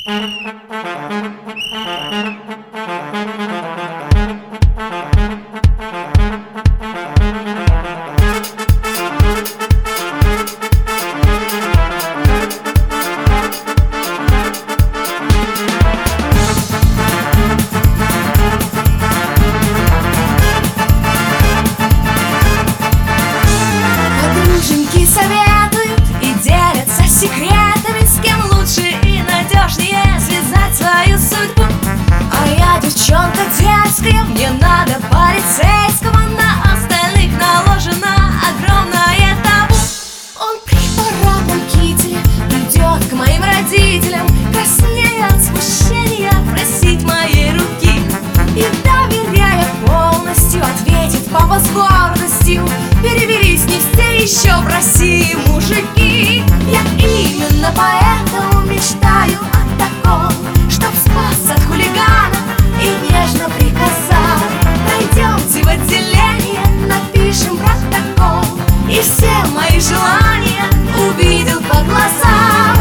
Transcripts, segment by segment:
Подруженьки советуют и делятся секретами, с кем лучше и надежнее связать свою судьбу. А я девчонка дерзкая, мне надо полицейского, на остальных наложено огромное табу. Он при парадном кителе придет к моим родителям, краснея от смущения, просить моей руки. И, доверяя полностью, ответит папа с гордостью: перевелись не все еще в России мужики. Я именно поэтому мечтаю о таком, чтоб спас от хулигана и нежно приказал: пройдемте в отделение, напишем протокол. И все мои желания увидел по глазам.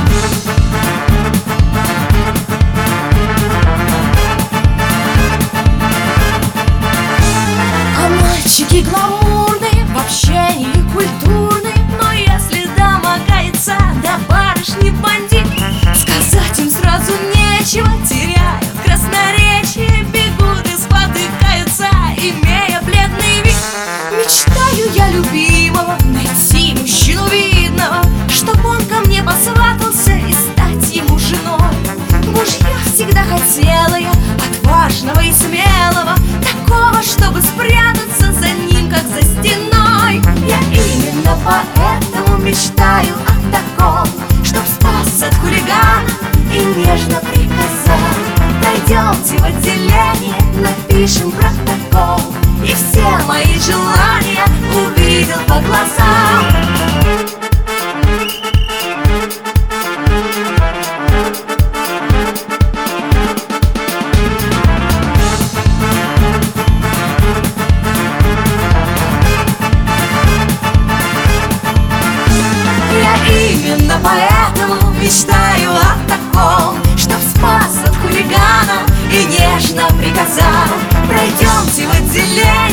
А мальчики гламурные, в общении культурные, но если домогается до барышни бандит, сказать им сразу нечего, теряют красноречие, бегут и спотыкаются, имея бледный вид. Мечтаю я любимого найти мужчину видного, чтоб он ко мне посватался и стать ему женой. Мужья всегда хотела я, отважного и смелого, такого, чтобы спрятаться за ним, как за стеной. Я именно поэтому мечтаю о таком, чтоб спас от хулигана и нежно приказал: пройдемте в отделение, напишем протокол. И все мои желания увидел по глазам. Именно поэтому мечтаю о таком, чтоб спас от хулигана и нежно приказал: пройдемте в отделение.